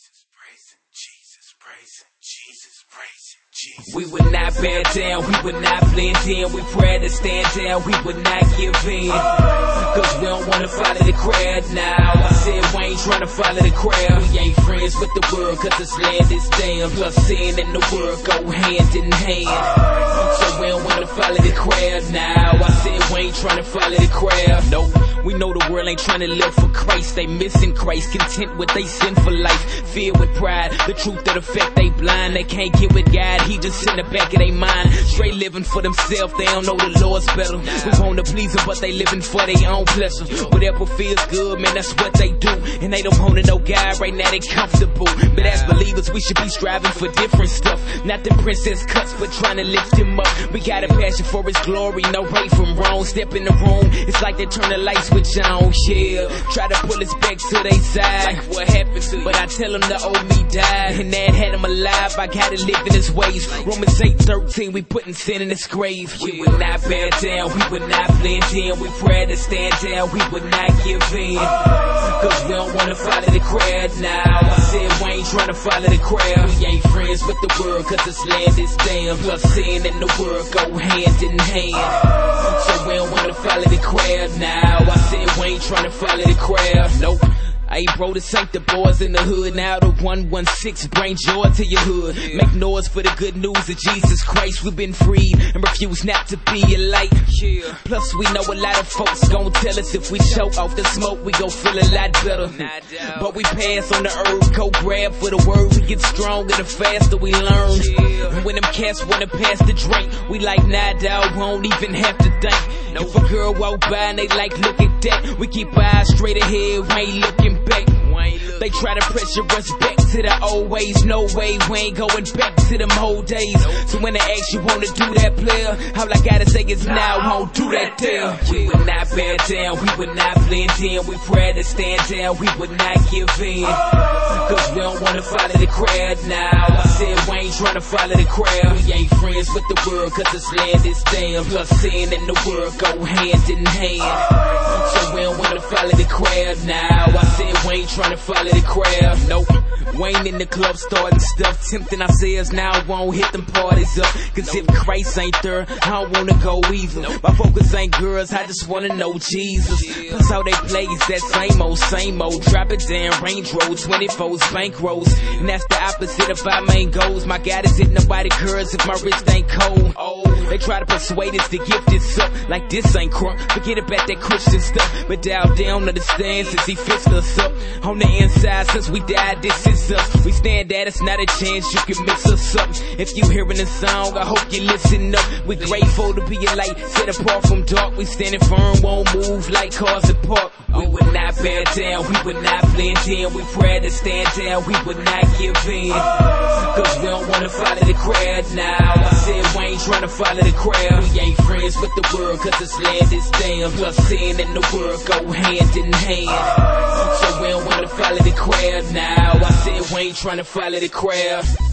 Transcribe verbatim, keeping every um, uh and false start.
Jesus, praising Jesus, praising Jesus, praising Jesus. We would not back down, we would not blend in. We pray to stand down, we would not give in. Cause we don't wanna follow the crowd now. I said we ain't trying to follow the crowd. We ain't friends with the world cause this land is damn. Plus sin and the world go hand in hand. So we don't wanna follow the crowd now. I said we ain't trying to follow the crowd. Nope. We know the world ain't trying to live for Christ. They missing Christ, content with they sinful life. Filled with pride, the truth of the fact they blind. They can't get with God, he just in the back of their mind. Straight living for themselves, they don't know the Lord's better. We want to please them, but they living for their own pleasure. Whatever feels good, man, that's what they do. And they don't want to know God right now, they comfortable. But as believers, we should be striving for different stuff. Not the princess cuts, but trying to lift him up. We got a passion for his glory, no right from wrong. Step in the room, it's like they turn the lights switch on, yeah. Try to pull us back to their side, like what happened to you? But I tell them the old me died, and that had him alive. I gotta live in his ways. Romans eight thirteen, we putting sin in his grave. Yeah. We would not back down, we would not blend in. We pray to stand down, we would not give in. Cause we don't wanna follow the crowd now. I said we ain't trying to follow the crowd. We ain't friends with the world cause this land is damn. Plus sin and the world go hand in hand. So we don't wanna follow the crowd now. I said we ain't trying to follow the crowd. Nope. Hey bro, this ain't the boys in the hood. Now the one one six bring joy to your hood. Yeah. Make noise for the good news of Jesus Christ. We've been freed and refuse not to be a light. Yeah. Plus we know a lot of folks gon' tell us if we choke off the smoke we gon' feel a lot better. But we pass on the herb, go grab for the word. We get stronger the faster we learn. Yeah. And when them cats wanna pass the drink, we like nah dawg, won't even have to think. Nope. If a girl walk by and they like look at that, we keep our eyes straight ahead, we ain't looking back. They try to pressure us back to the old ways. No way, we ain't going back to them old days. So when they ask you wanna do that, player, all I gotta say is now, I won't do that there. We would not back down, we would not blend in. We pray to stand down, we would not give in. Cause we don't wanna follow the crowd now. I said we ain't trying to follow the crowd. We ain't friends with the world cause this land is damn. Plus sin and the world go hand in hand. So we don't wanna follow the crowd now. I said we ain't trying to follow the crowd. Nope. We ain't in the club starting stuff, tempting ourselves now, won't hit them parties up. Cause if Christ ain't there, I don't wanna go either. My focus ain't girls, I just wanna know Jesus. Plus how they play is that same old, same old. Drop it down, Range Road, twenty-fours, bankrolls. And that's the opposite of our main goals. My God is it, nobody cares if my wrist ain't cold. Oh, they try to persuade us to give this up, like this ain't crunk. Forget about that Christian stuff, but doubt they don't understand since he fixed us up. On the inside, since we died, this is us. We stand at it's not a chance you can mix us up. If you hearing the song, I hope you listen up. We're grateful to be a light, set apart from dark. We standing firm, won't move like cars apart. We would not back down, we would not blend in. We pray to stand down, we would not give in. Cause we don't wanna follow the crowd now. I said we ain't trying to follow the crowd. We ain't friends with the world cause this land is damn. Plus sin and the world go hand in hand. So we don't wanna follow the crowd now. I said we ain't trying to follow the crowd.